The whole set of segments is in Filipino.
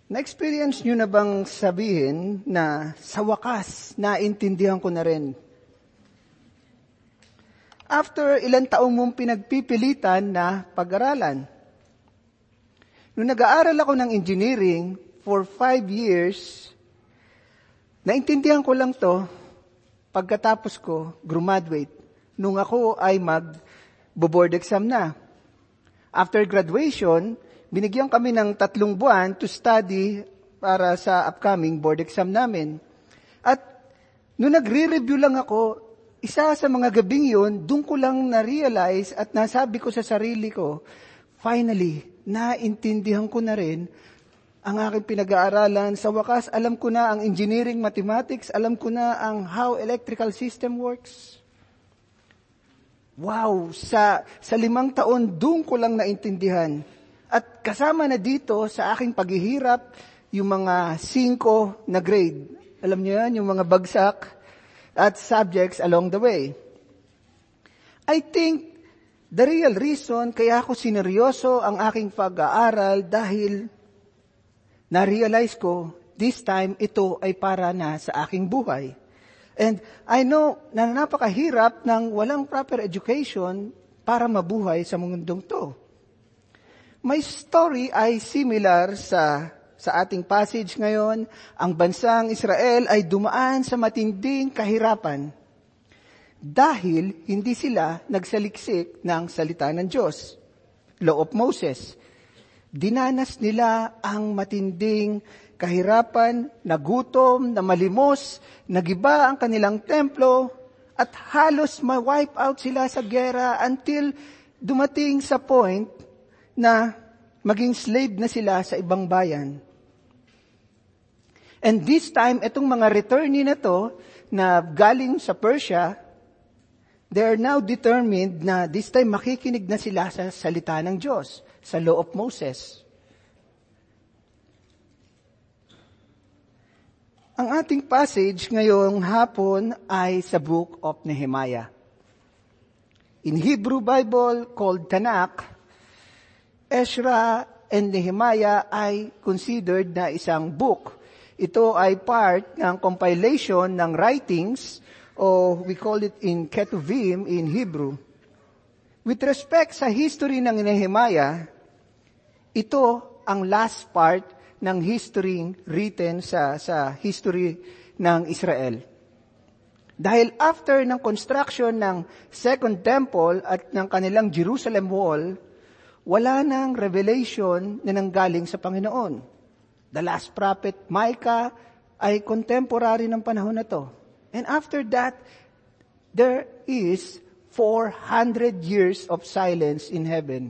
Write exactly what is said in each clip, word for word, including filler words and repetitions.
Na-experience nyo na bang sabihin na sa wakas, naintindihan ko na rin? After ilang taong mong pinagpipilitan na pag-aralan. Nung nag-aaral ako ng engineering for five years, naintindihan ko lang to pagkatapos ko graduate. Nung ako ay mag-board exam na. After graduation, binigyan kami ng tatlong buwan to study para sa upcoming board exam namin. At nung nagre-review lang ako, isa sa mga gabing yun, doon ko lang na-realize at nasabi ko sa sarili ko, finally, naintindihan ko na rin ang aking pinag-aaralan. Sa wakas, alam ko na ang engineering mathematics, alam ko na ang how electrical system works. Wow, sa, sa limang taon, doon ko lang naintindihan. At kasama na dito sa aking paghihirap, yung mga cinco na grade. Alam niyo yan, yung mga bagsak at subjects along the way. I think the real reason kaya ako sineryoso ang aking pag-aaral dahil na-realize ko, this time, ito ay para na sa aking buhay. And I know na napakahirap ng walang proper education para mabuhay sa mundong to. My story ay similar sa sa ating passage ngayon. Ang bansang Israel ay dumaan sa matinding kahirapan dahil hindi sila nagsaliksik ng salita ng Diyos. Law of Moses. Dinanas nila ang matinding kahirapan, nagutom, na malimos, nagiba ang kanilang templo, at halos ma-wipe out sila sa gera until dumating sa point na maging slave na sila sa ibang bayan. And this time, itong mga returnee na to, na galing sa Persia, they are now determined na this time makikinig na sila sa salita ng Diyos, sa Law of Moses. Ang ating passage ngayong hapon ay sa Book of Nehemiah. In Hebrew Bible called Tanakh, Ezra and Nehemiah ay considered na isang book. Ito ay part ng compilation ng writings, o we call it in Ketuvim in Hebrew. With respect sa history ng Nehemiah, ito ang last part ng history written sa, sa history ng Israel. Dahil after ng construction ng Second Temple at ng kanilang Jerusalem Wall, wala nang revelation na nanggaling sa Panginoon. The last prophet, Micah, ay contemporary ng panahon na to. And after that, there is four hundred years of silence in heaven.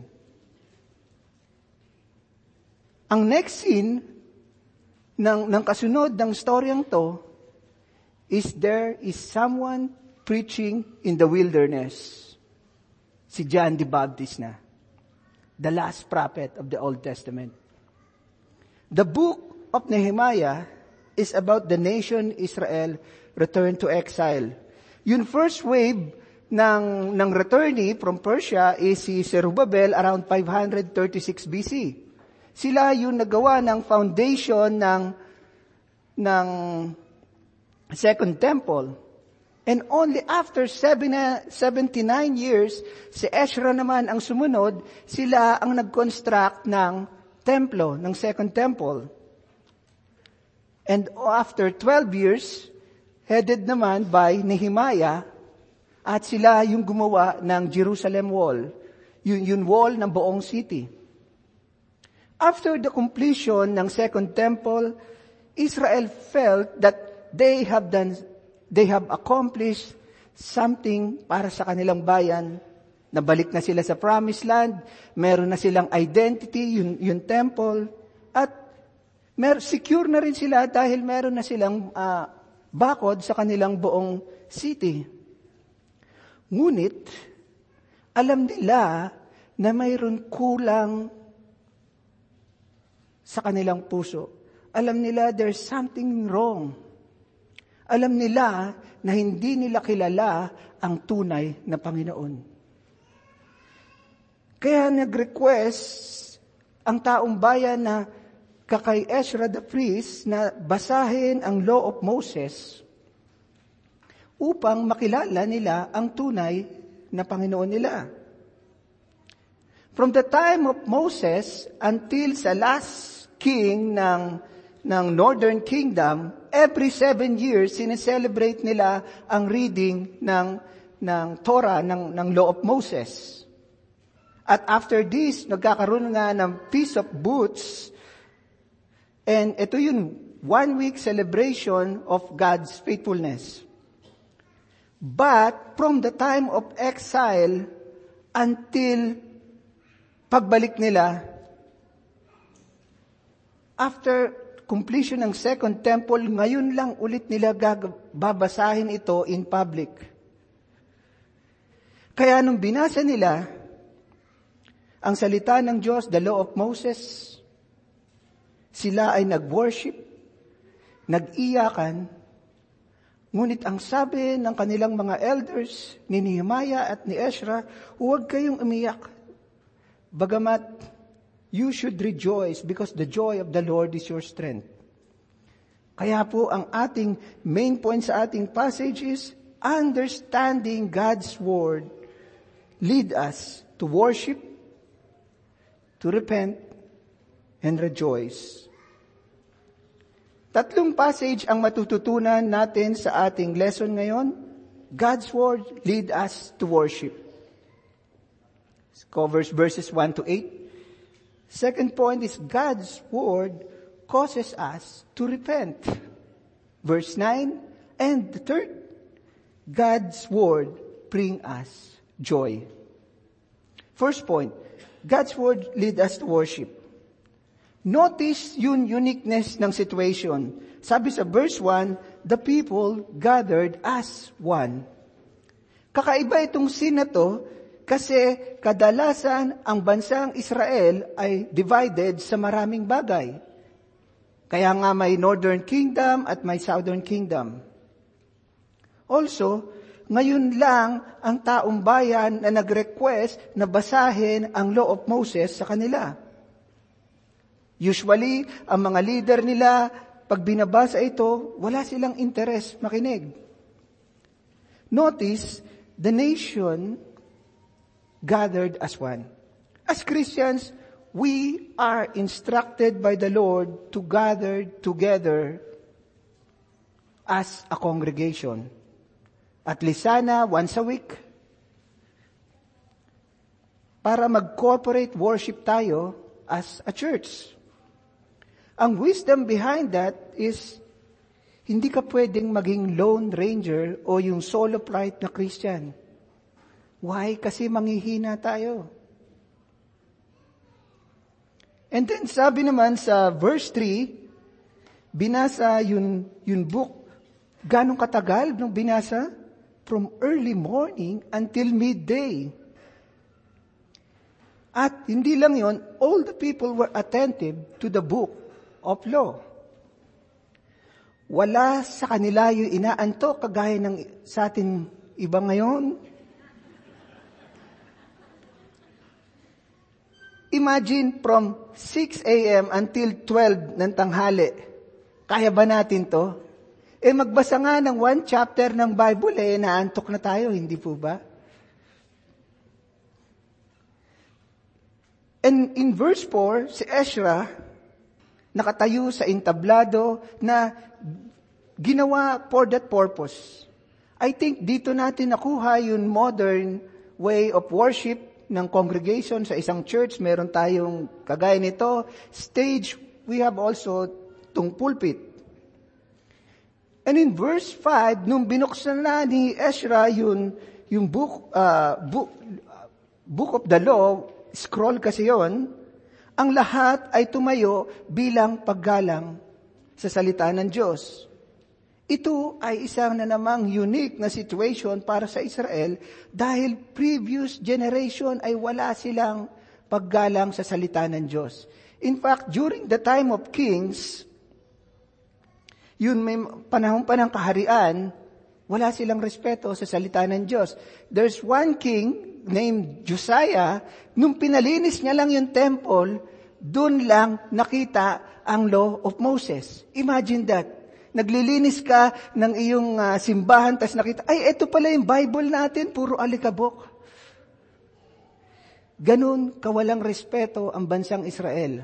Ang next scene ng, ng kasunod ng storyang to is there is someone preaching in the wilderness. Si John the Baptist na. The last prophet of the Old Testament. The book of Nehemiah is about the nation Israel returned to exile. Yung first wave ng, ng returnee from Persia is si Zerubbabel around five thirty-six B C. Sila yung nagawa ng foundation ng, ng Second Temple. And only after seventy-nine years, si Ezra naman ang sumunod, sila ang nag-construct ng templo, ng Second Temple. And after twelve years, headed naman by Nehemiah, at sila yung gumawa ng Jerusalem Wall, yung, yung wall ng buong city. After the completion ng Second Temple, Israel felt that they have done, they have accomplished something para sa kanilang bayan. Nabalik na sila sa Promised Land, meron na silang identity, yung, yung temple, at mer- secure na rin sila dahil meron na silang uh, bakod sa kanilang buong city. Ngunit, alam nila na mayroon kulang sa kanilang puso. Alam nila there's something wrong. Alam nila na hindi nila kilala ang tunay na Panginoon. Kaya nag-request ang taong bayan na kakay Ezra the priest na basahin ang Law of Moses upang makilala nila ang tunay na Panginoon nila. From the time of Moses until sa last king ng, ng Northern Kingdom, every seven years, sineselebrate nila ang reading ng, ng Torah, ng, ng Law of Moses. At after this, nagkakaroon nga ng Feast of Booths. And ito yung one-week celebration of God's faithfulness. But from the time of exile until pagbalik nila, after completion ng Second Temple, ngayon lang ulit nila gag- babasahin ito in public. Kaya nung binasa nila ang salita ng Diyos, the Law of Moses, sila ay nag-worship, nag-iyakan, ngunit ang sabi ng kanilang mga elders, ni Nehemiah at ni Ezra, huwag kayong umiyak. Bagamat, you should rejoice because the joy of the Lord is your strength. Kaya po ang ating main point sa ating passage is, understanding God's Word lead us to worship, to repent, and rejoice. Tatlong passage ang matututunan natin sa ating lesson ngayon. God's Word lead us to worship. It covers verses one to eight. Second point is God's Word causes us to repent. Verse nine. And the third, God's Word bring us joy. First point, God's Word lead us to worship. Notice yung uniqueness ng situation. Sabi sa verse one, the people gathered as one. Kakaiba itong scene na to kasi kadalasan ang bansang Israel ay divided sa maraming bagay. Kaya nga may Northern Kingdom at may Southern Kingdom. Also, ngayon lang ang taong bayan na nag-request na basahin ang Law of Moses sa kanila. Usually, ang mga leader nila, pag binabasa ito, wala silang interest makinig. Notice, the nation gathered as one. As Christians, we are instructed by the Lord to gather together as a congregation. At least sana, once a week, para mag-corporate worship tayo as a church. Ang wisdom behind that is, hindi ka pwedeng maging lone ranger o yung solo flight na Christian. Why? Kasi manghihina tayo. And then sabi naman sa verse three, binasa yun, yun book, ganong katagal nung binasa? From early morning until midday. At hindi lang yun, all the people were attentive to the book of law. Wala sa kanila yung inaantok kagaya ng sa atin iba ngayon. Imagine from six a.m. until twelve ng tanghali. Kaya ba natin to? Eh magbasa nga ng one chapter ng Bible, eh naantok na tayo, hindi po ba? And in verse four, si Ezra, nakatayo sa entablado na ginawa for that purpose. I think dito natin nakuha yung modern way of worship ng congregation sa isang church. Meron tayong kagaya nito. Stage, we have also itong pulpit. And in verse five, nung binuksan na ni Ezra yung, yung book, uh, book, book of the law, scroll kasi yon, ang lahat ay tumayo bilang paggalang sa salita ng Diyos. Ito ay isang na namang unique na situation para sa Israel dahil previous generation ay wala silang paggalang sa salita ng Diyos. In fact, during the time of kings, yun may panahon pa ng kaharian, wala silang respeto sa salita ng Diyos. There's one king named Josiah, nung pinalinis niya lang yung temple, doon lang nakita ang law of Moses. Imagine that. Naglilinis ka ng iyong uh, simbahan, tas nakita, ay, eto pala yung Bible natin, puro alikabok. Ganun kawalang respeto ang bansang Israel.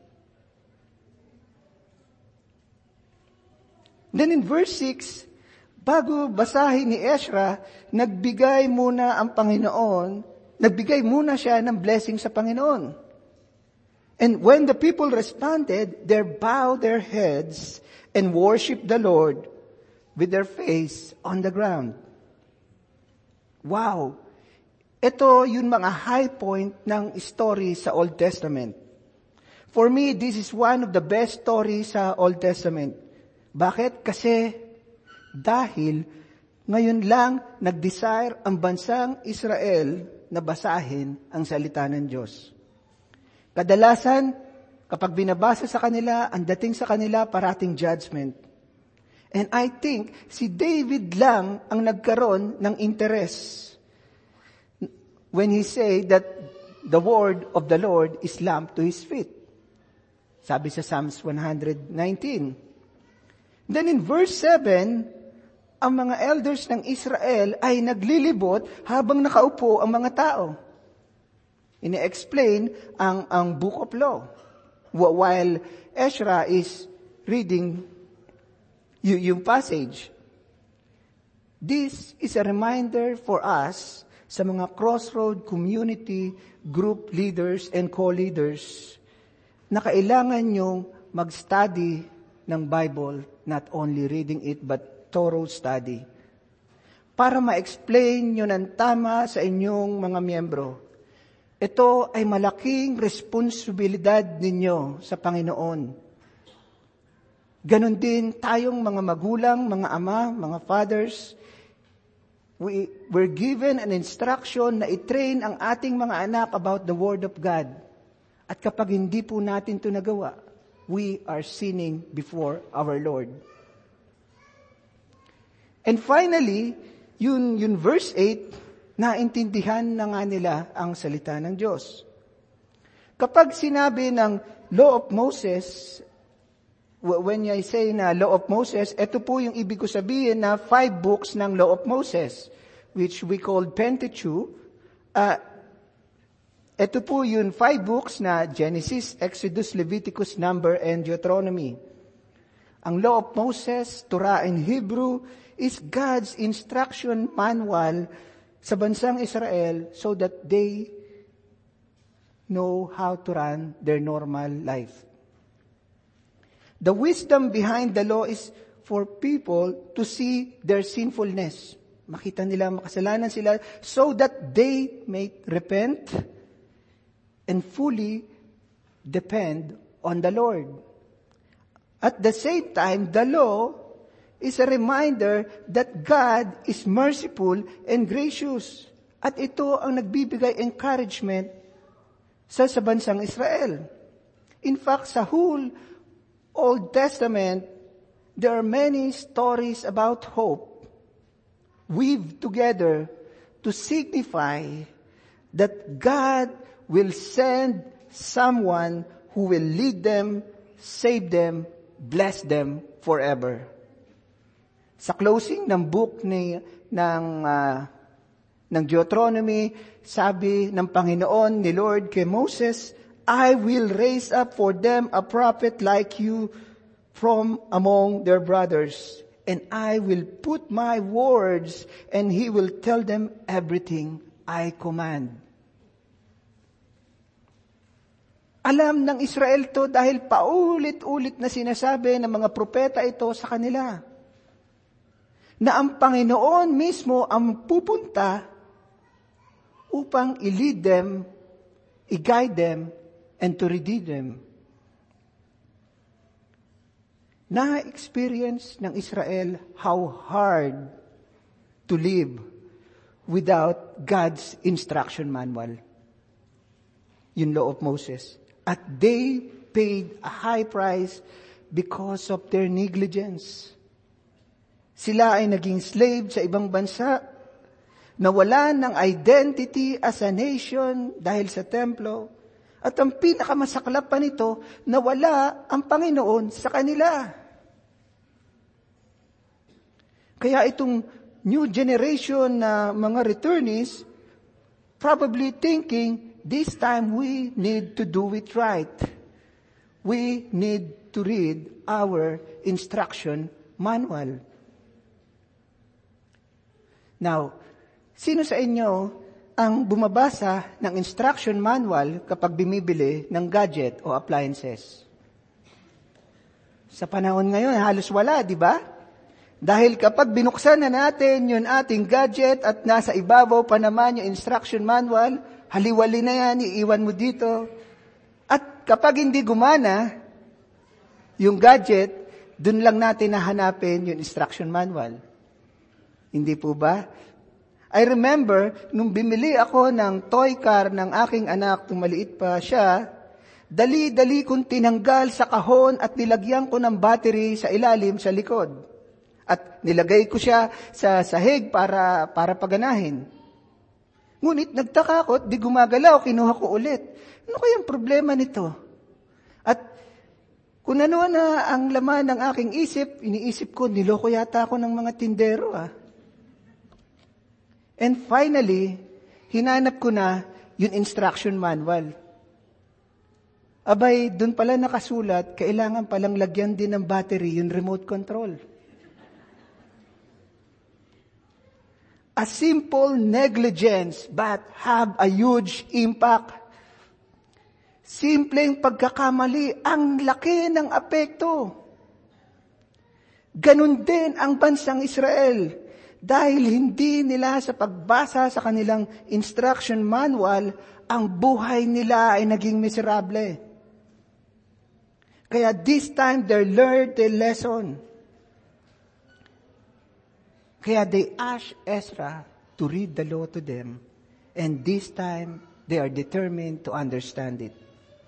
Then in verse six, bago basahin ni Ezra, nagbigay muna ang Panginoon, nagbigay muna siya ng blessing sa Panginoon. And when the people responded, they bowed their heads and worshiped the Lord with their face on the ground. Wow! Ito yung mga high point ng story sa Old Testament. For me, this is one of the best stories sa Old Testament. Bakit? Kasi dahil ngayon lang nag-desire ang bansang Israel na basahin ang salita ng Diyos. Kadalasan, kapag binabasa sa kanila, ang dating sa kanila parating judgment. And I think si David lang ang nagkaroon ng interest when he say that the word of the Lord is lamp to his feet. Sabi sa Psalms one nineteen. Then in verse seven, ang mga elders ng Israel ay naglilibot habang nakaupo ang mga tao. Ini-explain ang, ang Book of Law. While Ezra is reading y- yung passage. This is a reminder for us sa mga crossroad community group leaders and co-leaders na kailangan nyong mag-study ng Bible, not only reading it, but thorough study. Para ma-explain nyo ng tama sa inyong mga miyembro. Ito ay malaking responsibilidad ninyo sa Panginoon. Ganon din tayong mga magulang, mga ama, mga fathers. We were given an instruction na i-train ang ating mga anak about the Word of God. At kapag hindi po natin ito nagawa, we are sinning before our Lord. And finally, yun, yun verse eight, naintindihan na nga nila ang salita ng Diyos. Kapag sinabi ng Law of Moses, when I say na Law of Moses, ito po yung ibig ko sabihin na five books ng Law of Moses, which we call Pentateuch. Uh, ito po yung five books na Genesis, Exodus, Leviticus, Number, and Deuteronomy. Ang Law of Moses, Torah in Hebrew, is God's instruction manual sa bansang Israel so that they know how to run their normal life. The wisdom behind the law is for people to see their sinfulness. Makita nila makasalanan sila so that they may repent and fully depend on the Lord. At the same time, the law is a reminder that God is merciful and gracious. At ito ang nagbibigay encouragement sa, sa bansang Israel. In fact, sa whole Old Testament, there are many stories about hope weaved together to signify that God will send someone who will lead them, save them, bless them forever. Sa closing ng book ni ng uh, ng Deuteronomy, sabi ng Panginoon ni Lord kay Moses, I will raise up for them a prophet like you from among their brothers, and I will put my words, and he will tell them everything I command. Alam ng Israel to dahil paulit-ulit na sinasabi ng mga propeta ito sa kanila, na ang Panginoon mismo ang pupunta upang i-lead them, i-guide them, and to redeem them. Na-experience ng Israel how hard to live without God's instruction manual. Yung Law of Moses. At they paid a high price because of their negligence. Sila ay naging slave sa ibang bansa, nawalan ng identity as a nation dahil sa templo, At ang pinakamasaklap pa nito, nawala ang Panginoon sa kanila. Kaya itong new generation na mga returnees, probably thinking, this time we need to do it right. We need to read our instruction manual. Now, sino sa inyo ang bumabasa ng instruction manual kapag bumibili ng gadget o appliances? Sa panahon ngayon, halos wala, di ba? Dahil kapag binuksan na natin yung ating gadget at nasa ibabaw pa naman yung instruction manual, haliwali na yan, iiwan mo dito. At kapag hindi gumana yung gadget, dun lang natin nahanapin yung instruction manual. Hindi po ba? I remember, nung bimili ako ng toy car ng aking anak, nung maliit pa siya, dali-dali kong tinanggal sa kahon at nilagyan ko ng battery sa ilalim sa likod. At nilagay ko siya sa sahig para, para paganahin. Ngunit nagtaka ako, di gumagalaw, kinuha ko ulit. Ano kayang problema nito? At kung ano na ang laman ng aking isip, iniisip ko, niloko yata ako ng mga tindero ah. And finally, hinanap ko na yung instruction manual. Abay, dun pala nakasulat, kailangan palang lagyan din ng battery yung remote control. A simple negligence but have a huge impact. Simpleng pagkakamali, ang laki ng apekto. Ganun din ang bansang Israel. Dahil hindi nila sa pagbasa sa kanilang instruction manual, ang buhay nila ay naging miserable. Kaya this time they learned the lesson. Kaya they asked Ezra to read the law to them. And this time they are determined to understand it.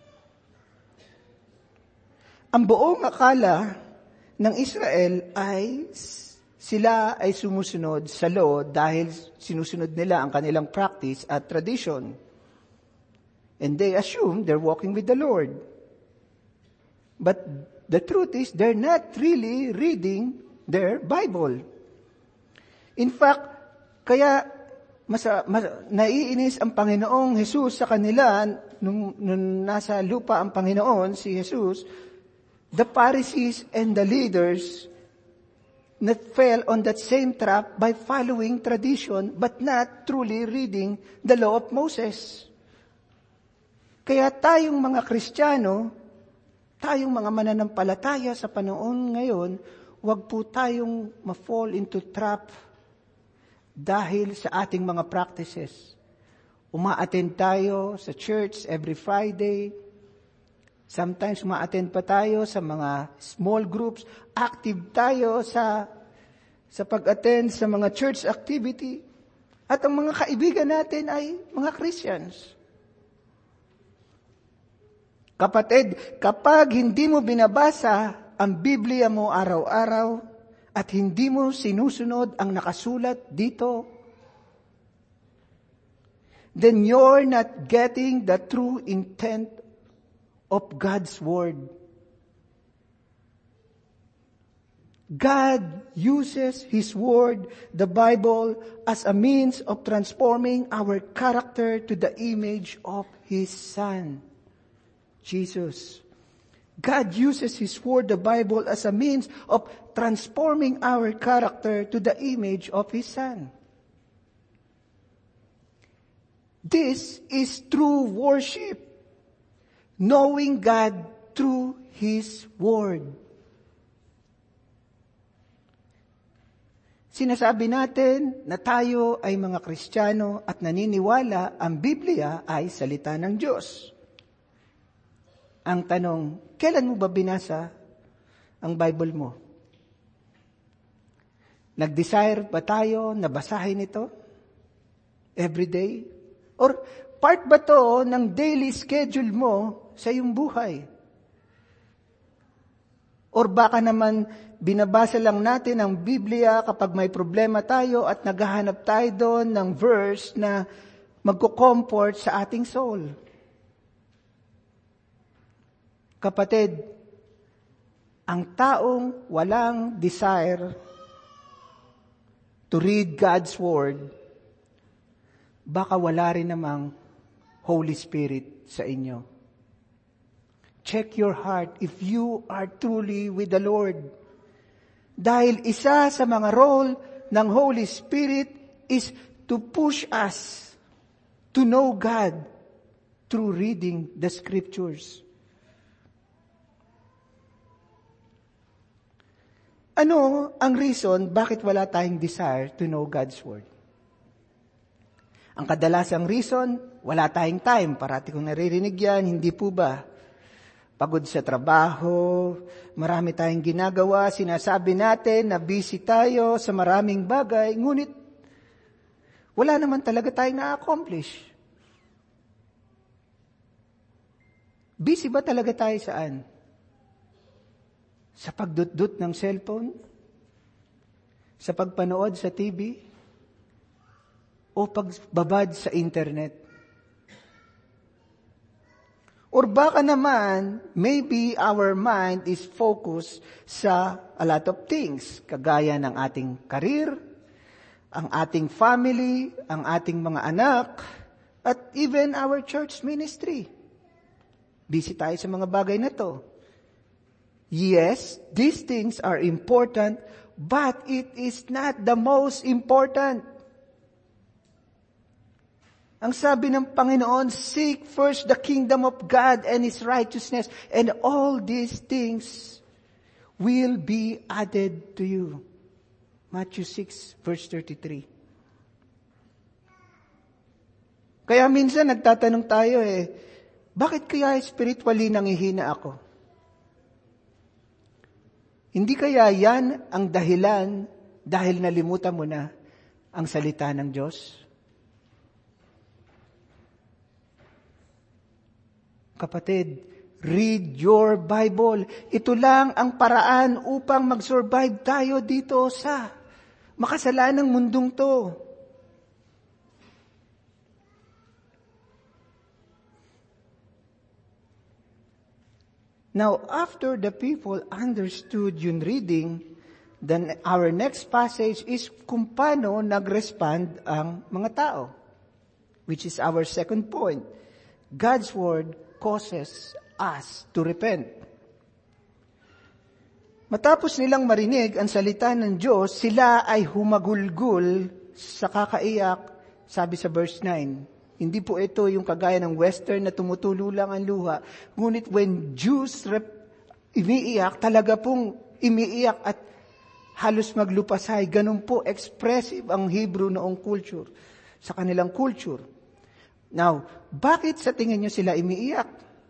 Ang buong akala ng Israel ay sila ay sumusunod sa law dahil sinusunod nila ang kanilang practice at tradition. And they assume they're walking with the Lord. But the truth is, they're not really reading their Bible. In fact, kaya masa, mas, naiinis ang Panginoong Jesus sa kanila nung, nung nasa lupa ang Panginoon, si Jesus, the Pharisees and the leaders that fell on that same trap by following tradition but not truly reading the law of Moses. Kaya tayong mga Kristiyano, tayong mga mananampalataya sa panahon ngayon, huwag po tayong ma-fall into trap dahil sa ating mga practices. Uma-attend tayo sa church every Friday. Sometimes uma-attend pa tayo sa mga small groups. Active tayo sa, sa pag-attend sa mga church activity. At ang mga kaibigan natin ay mga Christians. Kapatid, kapag hindi mo binabasa ang Biblia mo araw-araw at hindi mo sinusunod ang nakasulat dito, then you're not getting the true intent of God's Word. God uses His Word, the Bible, as a means of transforming our character to the image of His Son, Jesus. God uses His Word, the Bible, as a means of transforming our character to the image of His Son. This is true worship, knowing God through His Word. Sinasabi natin na tayo ay mga Kristiyano at naniniwala ang Biblia ay salita ng Diyos. Ang tanong, kailan mo ba binasa ang Bible mo? Nag-desire ba tayo na basahin ito? Every day? Or part ba to ng daily schedule mo sa iyong buhay? Or baka naman binabasa lang natin ang Biblia kapag may problema tayo at naghahanap tayo doon ng verse na magko-comfort sa ating soul. Kapatid, ang taong walang desire to read God's Word, baka wala rin namang Holy Spirit sa inyo. Check your heart if you are truly with the Lord. Dahil isa sa mga role ng Holy Spirit is to push us to know God through reading the Scriptures. Ano ang reason bakit wala tayong desire to know God's Word? Ang kadalasang reason, wala tayong time. Parati kong naririnig yan, hindi po ba? Pagod sa trabaho, marami tayong ginagawa, sinasabi natin na busy tayo sa maraming bagay, ngunit wala naman talaga tayong na-accomplish. Busy ba talaga tayo saan? Sa pagdutdut ng cellphone? Sa pagpanood sa T V? O pagbabad sa internet? Or baka naman, maybe our mind is focused sa a lot of things, kagaya ng ating career, ang ating family, ang ating mga anak, at even our church ministry. Busy tayo sa mga bagay na to. Yes, these things are important, but it is not the most important. Ang sabi ng Panginoon, seek first the kingdom of God and His righteousness, and all these things will be added to you. Matthew six, verse thirty-three. Kaya minsan nagtatanong tayo eh, bakit kaya spiritually nangihina ako? Hindi kaya yan ang dahilan dahil nalimutan mo na ang salita ng Diyos? Kapatid, read your Bible. Ito lang ang paraan upang mag-survive tayo dito sa makasalanang mundong to. Now, after the people understood yung reading, then our next passage is kung paano nag-respond ang mga tao, which is our second point. God's Word causes us to repent. Matapos nilang marinig ang salita ng Diyos, sila ay humagulgul sa kakaiyak, sabi sa verse nine. Hindi po ito yung kagaya ng Western na tumutulo lang ang luha. Ngunit when Jews rep- umiiyak, talaga pong umiiyak at halos maglupasay. Ganun po expressive ang Hebrew noong culture, sa kanilang culture. Now, bakit sa tingin nyo sila umiiyak?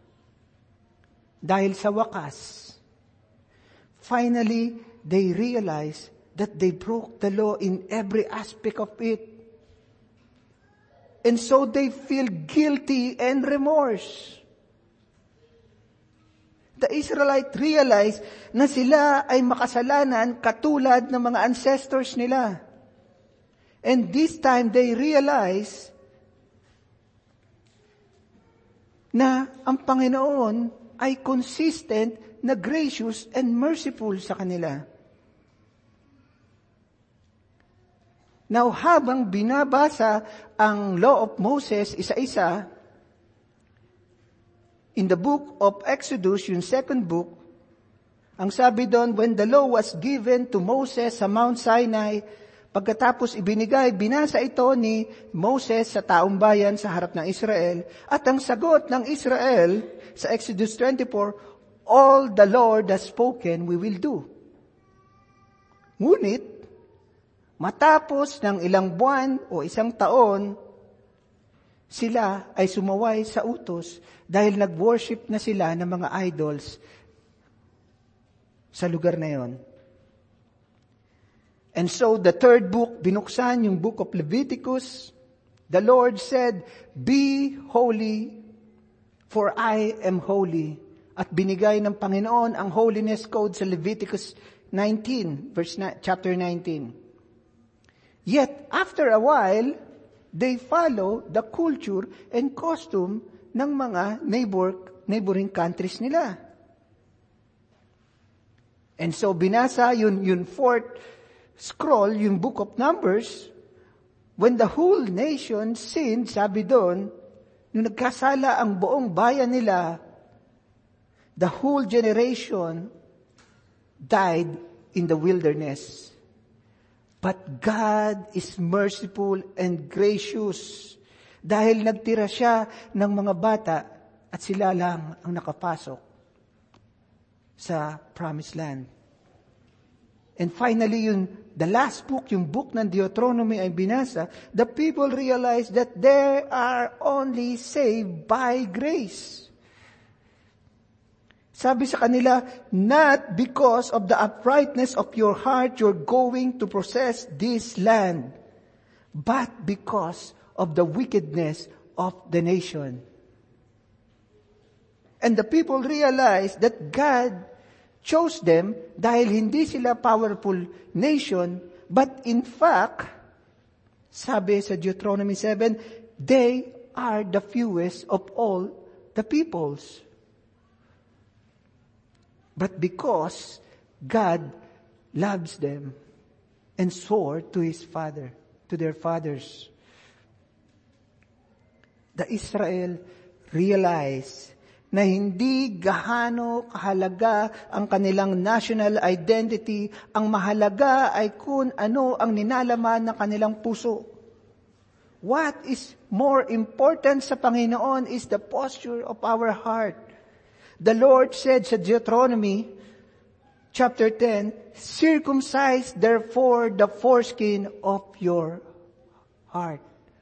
Dahil sa wakas, finally, they realize that they broke the law in every aspect of it. And so they feel guilty and remorse. The Israelites realized na sila ay makasalanan katulad ng mga ancestors nila. And this time they realize na ang Panginoon ay consistent na gracious and merciful sa kanila. Now, habang binabasa ang Law of Moses isa-isa, in the book of Exodus, yung second book, ang sabi doon, when the law was given to Moses sa Mount Sinai, pagkatapos ibinigay, binasa ito ni Moses sa taong bayan sa harap ng Israel, at ang sagot ng Israel sa Exodus twenty-four, all the Lord has spoken, we will do. Ngunit, matapos ng ilang buwan o isang taon, sila ay sumaway sa utos dahil nag-worship na sila ng mga idols sa lugar na yon. And so the third book, binuksan yung book of Leviticus, the Lord said, be holy, for I am holy. At binigay ng Panginoon ang holiness code sa Leviticus nineteen, verse na, chapter nineteen. Yet, after a while, they follow the culture and costume ng mga neighbor, neighboring countries nila. And so binasa yun, yun fourth scroll, yung book of Numbers, when the whole nation sinned, sabi doon, nung nagkasala ang buong bayan nila, the whole generation died in the wilderness. But God is merciful and gracious dahil nagtira siya ng mga bata at sila lang ang nakapasok sa promised land. And finally, yung the last book, yung book ng Deuteronomy ay binasa, the people realized that they are only saved by grace. Sabi sa kanila, not because of the uprightness of your heart you're going to possess this land, but because of the wickedness of the nation. And the people realized that God chose them dahil hindi sila powerful nation, but in fact, sabi sa Deuteronomy seven, they are the fewest of all the peoples. But because God loves them and swore to his father, to their fathers, the Israel realized na hindi gaano kahalaga ang kanilang national identity, ang mahalaga ay kung ano ang ninalaman ng kanilang puso. What is more important sa Panginoon is the posture of our heart. The Lord said sa Deuteronomy chapter ten, circumcise therefore the foreskin of your heart.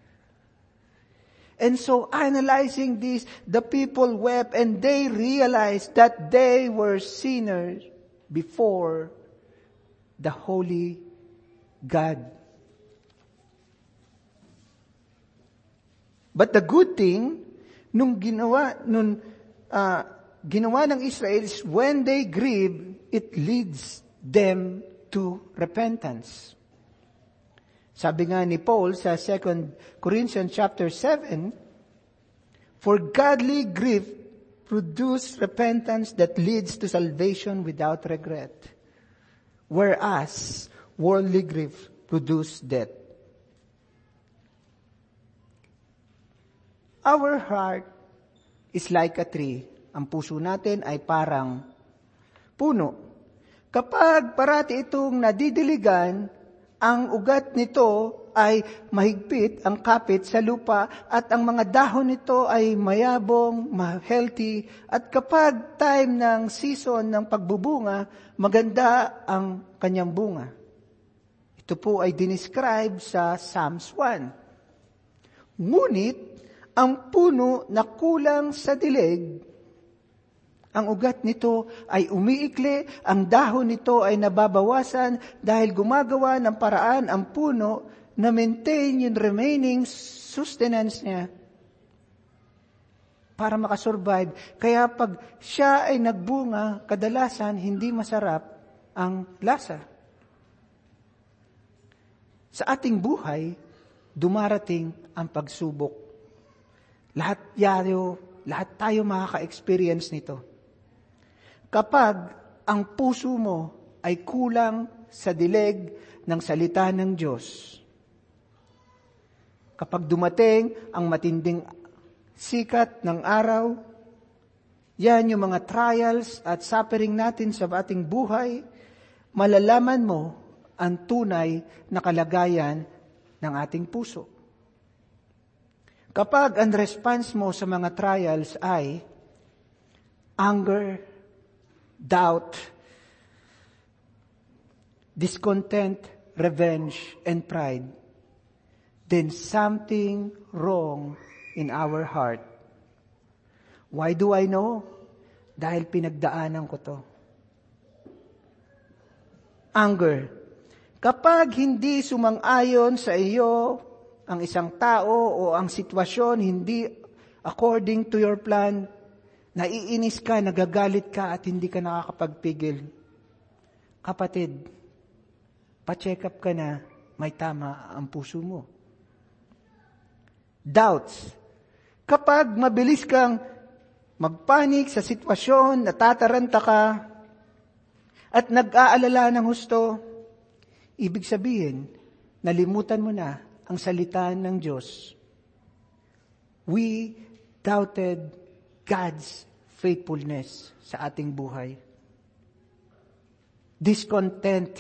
And so analyzing this, the people wept and they realized that they were sinners before the holy God. But the good thing, nung ginawa, nung uh, ginawa ng Israel is when they grieve, it leads them to repentance. Sabi nga ni Paul sa Second Corinthians chapter seven, for godly grief produces repentance that leads to salvation without regret, whereas worldly grief produces death. Our heart is like a tree. Ang puso natin ay parang puno. Kapag parati itong nadidiligan, ang ugat nito ay mahigpit, ang kapit sa lupa, at ang mga dahon nito ay mayabong, healthy, at kapag time ng season ng pagbubunga, maganda ang kanyang bunga. Ito po ay dinescribe sa Psalms one. Ngunit, ang puno na kulang sa dilig, ang ugat nito ay umiikli, ang dahon nito ay nababawasan dahil gumagawa ng paraan ang puno na maintain yung remaining sustenance niya para makasurvive. Kaya pag siya ay nagbunga, kadalasan hindi masarap ang lasa. Sa ating buhay, dumarating ang pagsubok. Lahat tayo, lahat tayo makaka-experience nito. Kapag ang puso mo ay kulang sa dilig ng salita ng Diyos, kapag dumating ang matinding sikat ng araw, yan yung mga trials at suffering natin sa ating buhay, malalaman mo ang tunay na kalagayan ng ating puso. Kapag ang response mo sa mga trials ay anger, doubt, discontent, revenge, and pride, then something wrong in our heart. Why do I know? Dahil pinagdaanan ko to. Anger. Kapag hindi sumang-ayon sa iyo ang isang tao o ang sitwasyon hindi according to your plan, naiinis ka, nagagalit ka at hindi ka nakakapagpigil. Kapatid, pa-check up ka na, may tama ang puso mo. Doubts. Kapag mabilis kang magpanik sa sitwasyon, natataranta ka, at nag-aalala ng husto, ibig sabihin, nalimutan mo na ang salita ng Diyos. We doubted God's faithfulness sa ating buhay. Discontent.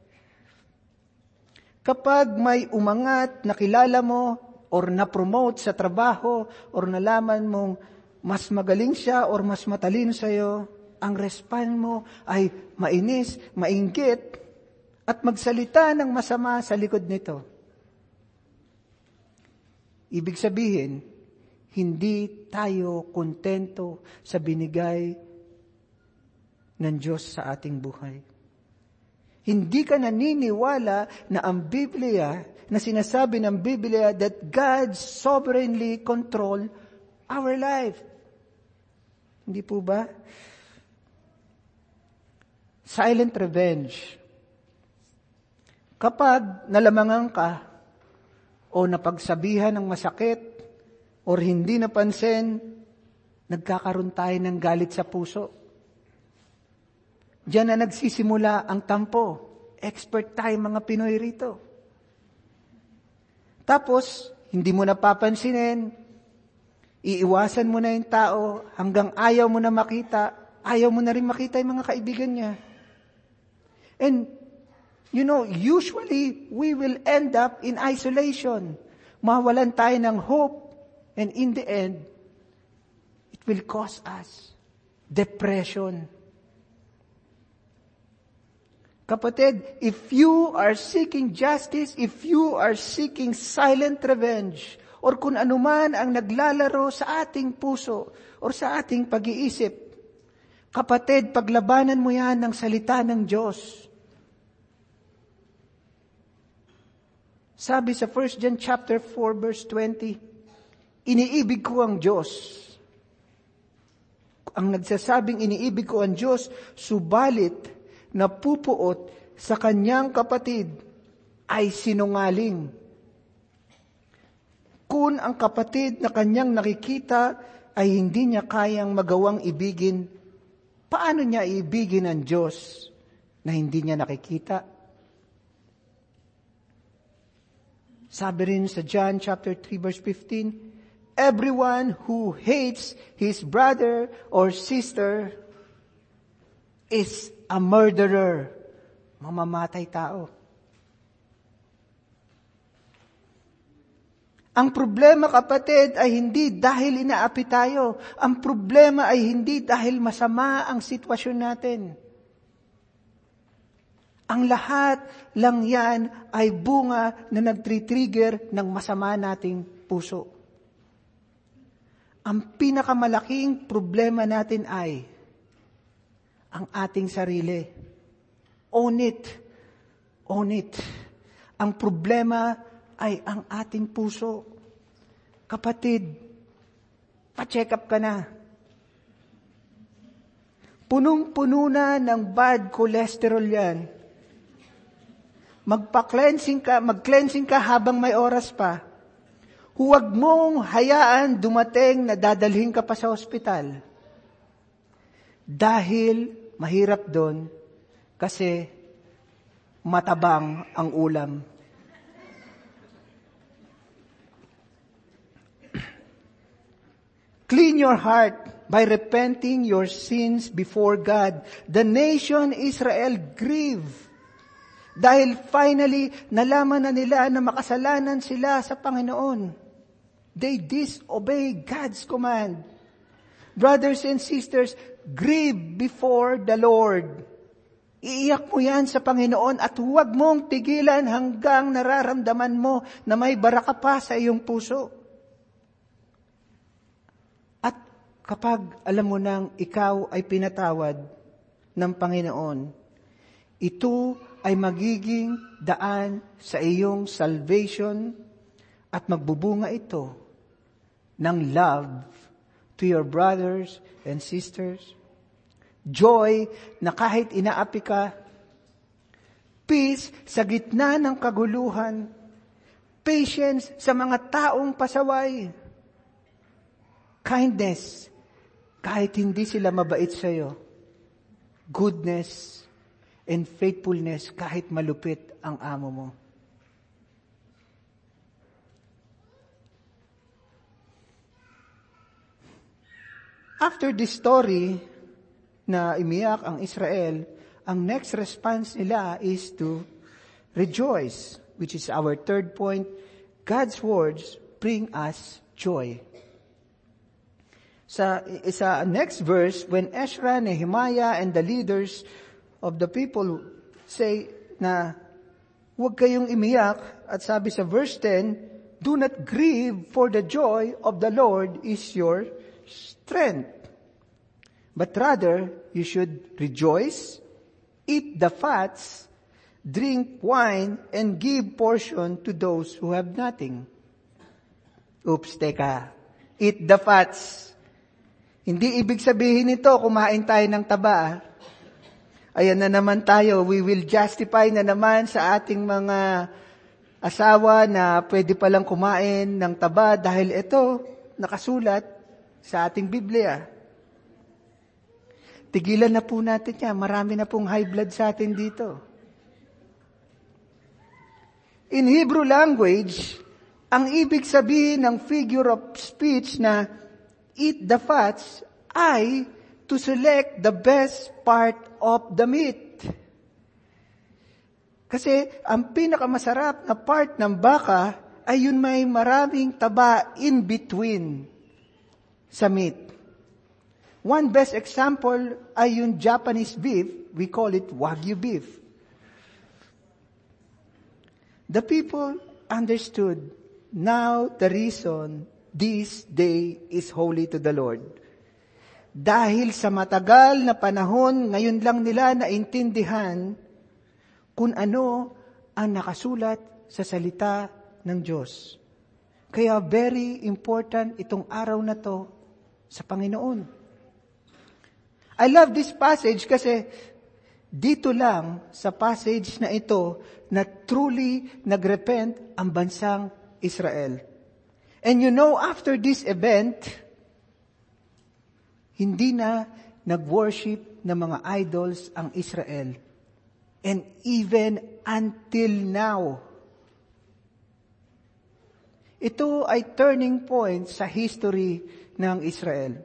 Kapag may umangat, nakilala mo, or na-promote sa trabaho, or nalaman mong mas magaling siya, or mas matalino sa'yo, ang response mo ay mainis, mainggit, at magsalita ng masama sa likod nito. Ibig sabihin, hindi tayo kontento sa binigay ng Diyos sa ating buhay. Hindi ka naniniwala na ang Biblia, na sinasabi ng Biblia that God sovereignly control our life. Hindi po ba? Silent revenge. Kapag nalamangan ka o napagsabihan ng masakit o hindi napansin, nagkakaroon tayo ng galit sa puso. Diyan na nagsisimula ang tampo. Expert tayo mga Pinoy rito. Tapos, hindi mo napapansinin, iiwasan mo na yung tao hanggang ayaw mo na makita, ayaw mo na rin makita yung mga kaibigan niya. And, you know, usually, we will end up in isolation. Mawalan tayo ng hope, and in the end, it will cause us depression. Kapatid, if you are seeking justice, if you are seeking silent revenge, or kung anuman ang naglalaro sa ating puso, or sa ating pag-iisip, kapatid, paglabanan mo yan ng salita ng Diyos. Sabi sa First John chapter four verse twenty, iniibig ko ang Diyos. Ang nagsasabing iniibig ko ang Diyos, subalit napupuot sa kanyang kapatid ay sinungaling. Kung ang kapatid na kanyang nakikita ay hindi niya kayang magawang ibigin, paano niya iibigin ang Diyos na hindi niya nakikita? Sabi rin sa John chapter three verse fifteen, everyone who hates his brother or sister is a murderer. Mamamatay tao. Ang problema, kapatid, ay hindi dahil inaapi tayo. Ang problema ay hindi dahil masama ang sitwasyon natin. Ang lahat lang yan ay bunga na nagtritrigger ng masama nating puso. Ang pinakamalaking problema natin ay ang ating sarili. Own it. Own it. Ang problema ay ang ating puso. Kapatid, pa-check up ka na. Punong-puno na ng bad cholesterol yan. Magpa-cleansing ka, mag-cleansing ka habang may oras pa. Huwag mong hayaan dumating na dadalhin ka pa sa ospital. Dahil mahirap doon kasi matabang ang ulam. Clean your heart by repenting your sins before God. The nation Israel grieved. Dahil finally, nalaman na nila na makasalanan sila sa Panginoon. They disobey God's command. Brothers and sisters, grieve before the Lord. Iiyak mo yan sa Panginoon at huwag mong tigilan hanggang nararamdaman mo na may baraka pa sa iyong puso. At kapag alam mo nang ikaw ay pinatawad ng Panginoon, ito ay magiging daan sa iyong salvation at magbubunga ito ng love to your brothers and sisters. Joy na kahit inaapi ka. Peace sa gitna ng kaguluhan. Patience sa mga taong pasaway. Kindness kahit hindi sila mabait sa iyo. Goodness and faithfulness kahit malupit ang amo mo. After this story na umiyak ang Israel, ang next response nila is to rejoice, which is our third point. God's words bring us joy. Sa, sa next verse, when Ezra, Nehemiah, and the leaders of the people say na huwag kayong imiyak, at sabi sa verse ten, do not grieve, for the joy of the Lord is your strength. But rather, you should rejoice, eat the fats, drink wine, and give portion to those who have nothing. Oops, teka. Eat the fats. Hindi ibig sabihin nito, kumain tayo ng taba. Ayan na naman tayo, we will justify na naman sa ating mga asawa na pwede palang kumain ng taba dahil ito nakasulat sa ating Biblia. Tigilan na po natin yan. Marami na pong high blood sa atin dito. In Hebrew language, ang ibig sabihin ng figure of speech na eat the fats ay to select the best part of the meat. Kasi ang pinakamasarap na part ng baka ay yun may maraming taba in between sa meat. One best example ay yung Japanese beef. We call it Wagyu beef. The people understood now the reason this day is holy to the Lord. Dahil sa matagal na panahon, ngayon lang nila naintindihan kung ano ang nakasulat sa salita ng Diyos. Kaya very important itong araw na to sa Panginoon. I love this passage kasi dito lang sa passage na ito na truly nagrepent ang bansang Israel. And you know, after this event, hindi na nag-worship ng mga idols ang Israel. And even until now, ito ay turning point sa history ng Israel.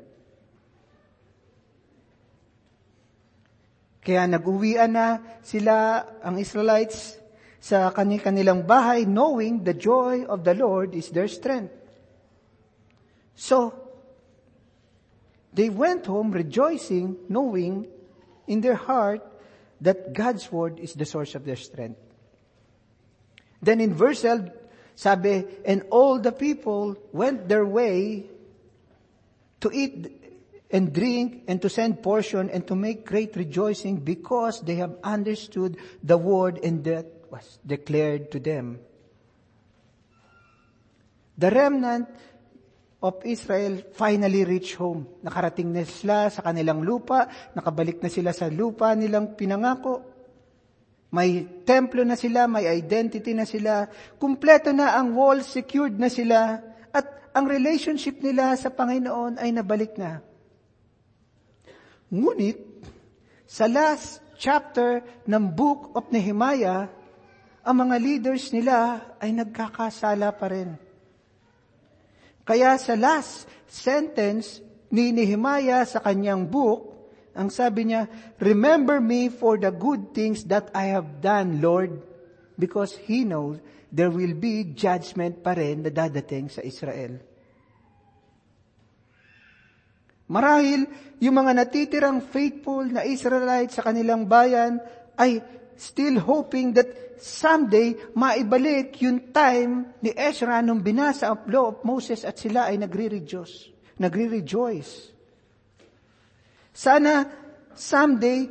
Kaya nag-uwian na sila, ang Israelites, sa kanilang bahay, knowing the joy of the Lord is their strength. So, they went home rejoicing, knowing in their heart that God's word is the source of their strength. Then in verse twelve, sabi, and all the people went their way to eat and drink, and to send portion, and to make great rejoicing, because they have understood the word, and that was declared to them. The remnant of Israel finally reached home. Nakarating na sila sa kanilang lupa, nakabalik na sila sa lupa nilang pinangako. May templo na sila, may identity na sila, kumpleto na ang wall, secured na sila, at ang relationship nila sa Panginoon ay nabalik na. Ngunit, sa last chapter ng book of Nehemiah, ang mga leaders nila ay nagkakasala pa rin. Kaya sa last sentence ni Nehemiah sa kanyang book, ang sabi niya, remember me for the good things that I have done, Lord, because he knows there will be judgment pa rin na dadating sa Israel. Marahil, yung mga natitirang faithful na Israelites sa kanilang bayan ay still hoping that someday maibalik yung time ni Ezra nung binasa ang law of Moses at sila ay nagre-rejoice. Nagre-rejoice. Sana someday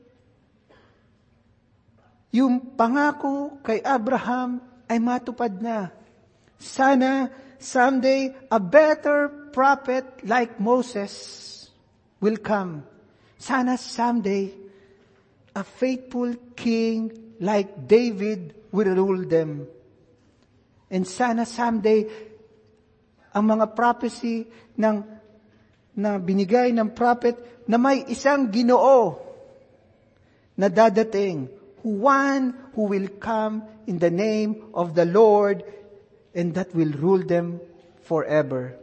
yung pangako kay Abraham ay matupad na. Sana someday a better prophet like Moses will come. Sana someday a faithful king like David will rule them. And sana someday ang mga prophecy ng na binigay ng prophet na may isang Ginoo na dadating, one who will come in the name of the Lord and that will rule them forever.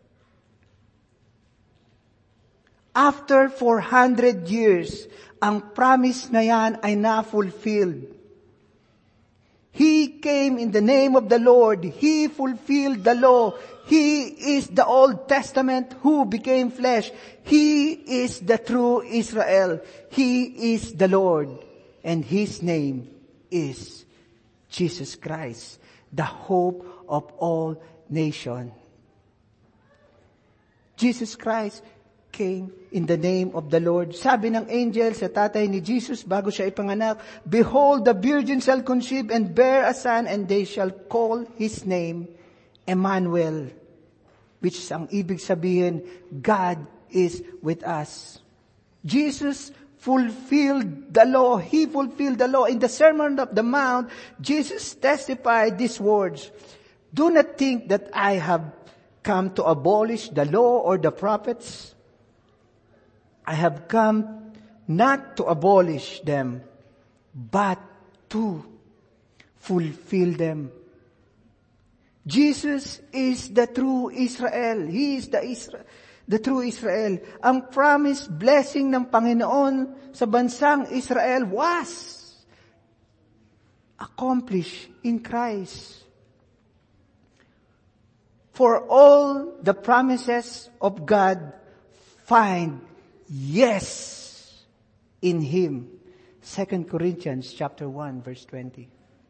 After four hundred years, ang promise na yan ay na-fulfilled. He came in the name of the Lord. He fulfilled the law. He is the Old Testament who became flesh. He is the true Israel. He is the Lord. And His name is Jesus Christ, the hope of all nations. Jesus Christ came in the name of the Lord. Sabi ng angel sa tatay ni Jesus bago siya ipanganak, "Behold, the virgin shall conceive and bear a son, and they shall call His name Emmanuel," which ang ibig sabihin, God is with us. Jesus fulfilled the law. He fulfilled the law. In the Sermon of the Mount, Jesus testified these words, "Do not think that I have come to abolish the law or the prophets. I have come not to abolish them, but to fulfill them." Jesus is the true Israel. He is the Israel, the true Israel. Ang promised blessing ng Panginoon sa bansang Israel was accomplished in Christ. For all the promises of God find yes in Him. Second Corinthians chapter one verse twenty.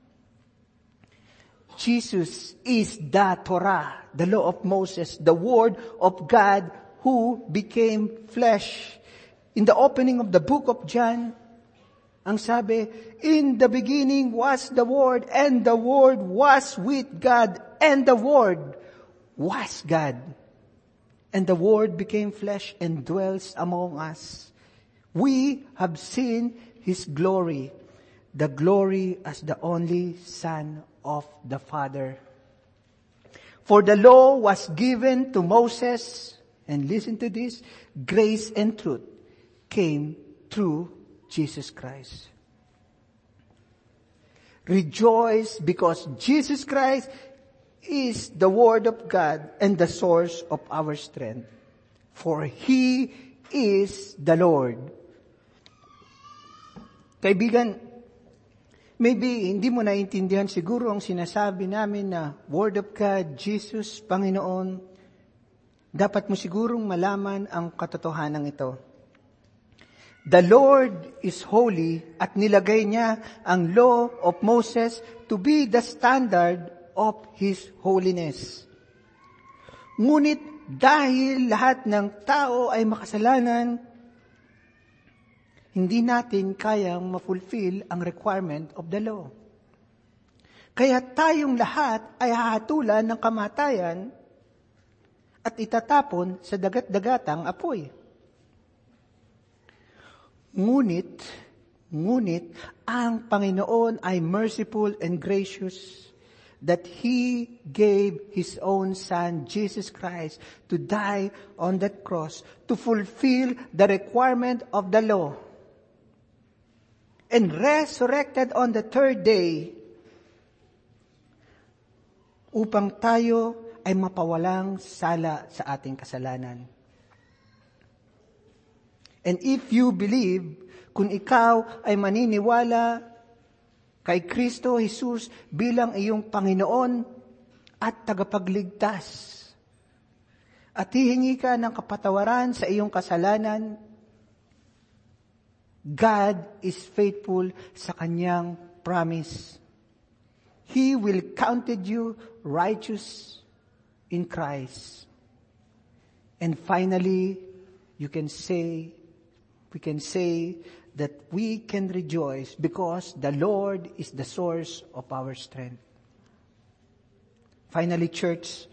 Jesus is the Torah, the law of Moses, the word of God who became flesh. In the opening of the book of John, ang sabi, "In the beginning was the Word, and the Word was with God, and the Word was God. And the Word became flesh and dwells among us. We have seen His glory, the glory as the only Son of the Father. For the law was given to Moses," and listen to this, "grace and truth came through Jesus Christ." Rejoice because Jesus Christ is the Word of God and the source of our strength. For He is the Lord. Kaibigan, maybe hindi mo naintindihan siguro ang sinasabi namin na Word of God, Jesus, Panginoon. Dapat mo sigurong malaman ang katotohanan ito. The Lord is holy at nilagay niya ang law of Moses to be the standard of His holiness. Ngunit dahil lahat ng tao ay makasalanan, hindi natin kayang ma-fulfill ang requirement of the law. Kaya tayong lahat ay hahatulan ng kamatayan at itatapon sa dagat-dagatang apoy. Ngunit, ngunit, ang Panginoon ay merciful and gracious that He gave His own Son, Jesus Christ, to die on that cross to fulfill the requirement of the law, and resurrected on the third day upang tayo ay mapawalang sala sa ating kasalanan. And if you believe, kung ikaw ay maniniwala kay Kristo Jesus bilang iyong Panginoon at tagapagligtas, at hihingi ka ng kapatawaran sa iyong kasalanan, God is faithful sa Kanyang promise. He will counted you righteous in Christ. And finally, you can say, we can say that we can rejoice because the Lord is the source of our strength. Finally, church,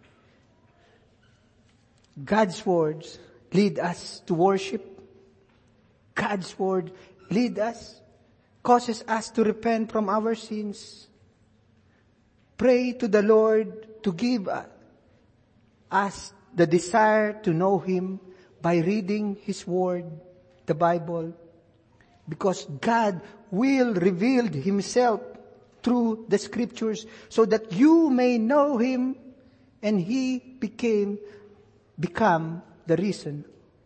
God's words lead us to worship. God's word lead us, causes us to repent from our sins. Pray to the Lord to give us the desire to know Him by reading His word, the Bible. Because God will reveal Himself through the Scriptures so that you may know Him, and He became, become the reason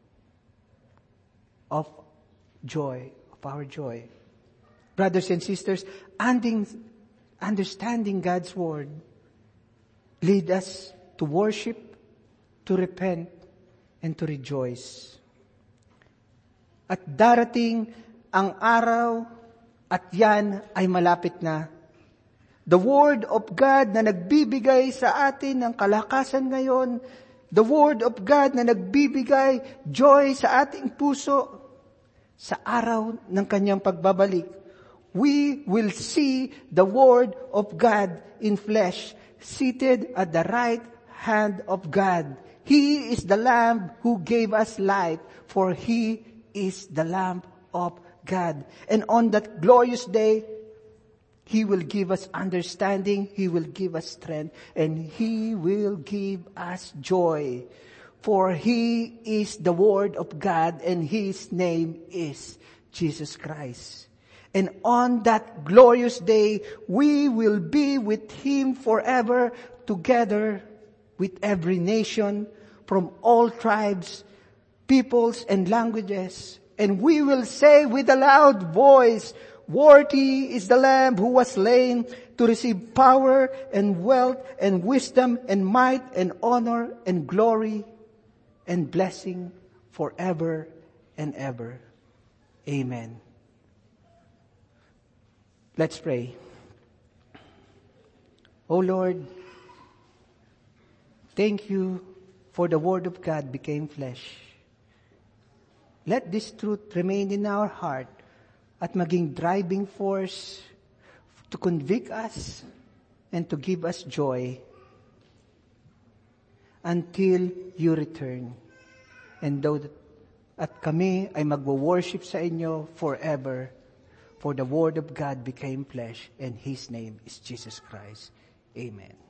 of joy, of our joy. Brothers and sisters, understanding God's Word lead us to worship, to repent, and to rejoice. At darating ang araw at yan ay malapit na. The Word of God na nagbibigay sa atin ng kalakasan ngayon, the Word of God na nagbibigay joy sa ating puso, sa araw ng kanyang pagbabalik, we will see the Word of God in flesh, seated at the right hand of God. He is the Lamb who gave us life, for He is the Lamb of God. And on that glorious day, He will give us understanding, He will give us strength, and He will give us joy. For He is the Word of God, and His name is Jesus Christ. And on that glorious day, we will be with Him forever, together with every nation, from all tribes, peoples, and languages. And we will say with a loud voice, "Worthy is the Lamb who was slain to receive power and wealth and wisdom and might and honor and glory and blessing forever and ever." Amen. Let's pray. O Lord, thank you for the Word of God became flesh. Let this truth remain in our heart at maging driving force to convict us and to give us joy until you return. And though that, at kami ay magwo-worship sa inyo forever, for the Word of God became flesh, and His name is Jesus Christ. Amen.